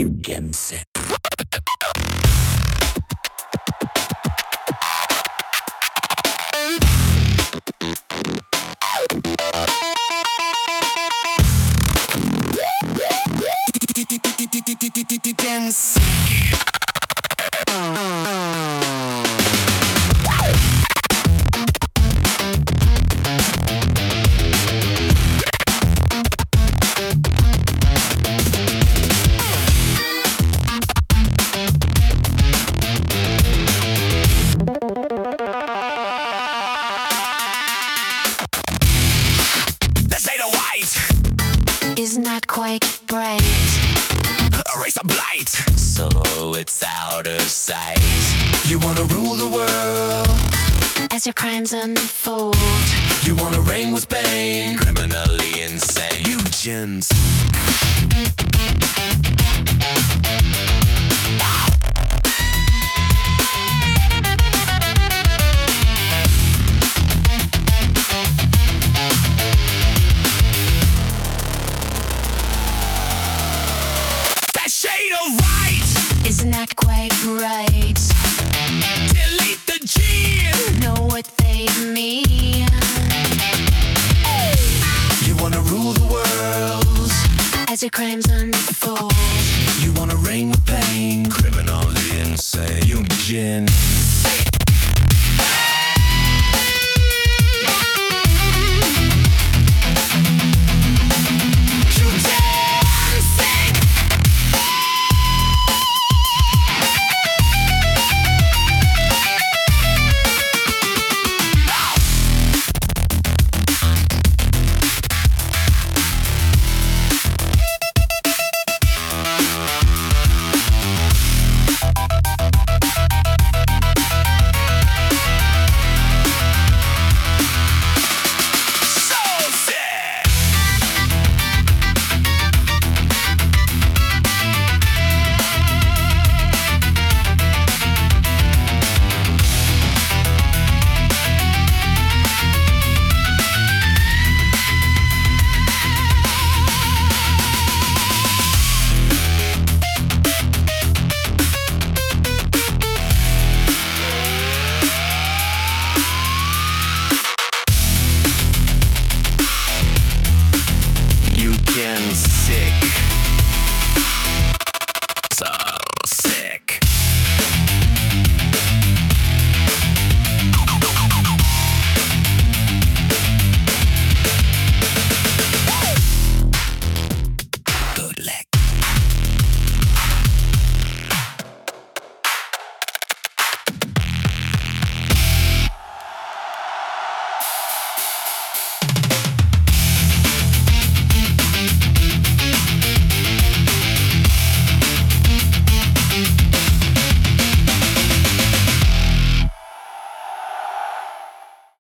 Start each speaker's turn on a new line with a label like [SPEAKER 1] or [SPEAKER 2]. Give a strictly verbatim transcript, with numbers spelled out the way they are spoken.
[SPEAKER 1] against it. Dance.
[SPEAKER 2] Is not quite bright.
[SPEAKER 1] Erase a blight, so it's out of sight. You wanna rule the world
[SPEAKER 2] As your crimes unfold.
[SPEAKER 1] You wanna reign with Bane, criminally insane. Eugens. Shade of white
[SPEAKER 2] Is not quite right.
[SPEAKER 1] Delete the G.
[SPEAKER 2] Know what they mean.
[SPEAKER 1] You wanna rule the world
[SPEAKER 2] As your crimes unfold.